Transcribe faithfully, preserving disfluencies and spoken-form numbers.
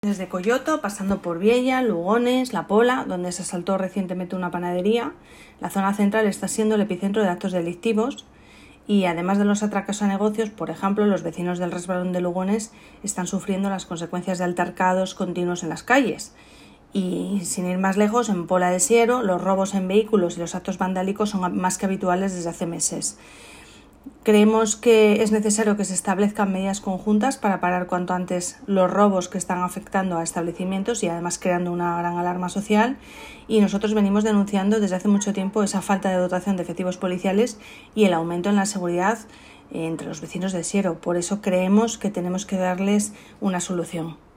desde Coyoto, pasando por Viella, Lugones, La Pola, donde se asaltó recientemente una panadería. La zona central está siendo el epicentro de actos delictivos y además de los atracos a negocios, por ejemplo, los vecinos del Resbalón de Lugones están sufriendo las consecuencias de altercados continuos en las calles. Y sin ir más lejos, en Pola de Siero, los robos en vehículos y los actos vandálicos son más que habituales desde hace meses. Creemos que es necesario que se establezcan medidas conjuntas para parar cuanto antes los robos que están afectando a establecimientos y además creando una gran alarma social, y nosotros venimos denunciando desde hace mucho tiempo esa falta de dotación de efectivos policiales y el aumento en la seguridad entre los vecinos de Siero. Por eso creemos que tenemos que darles una solución.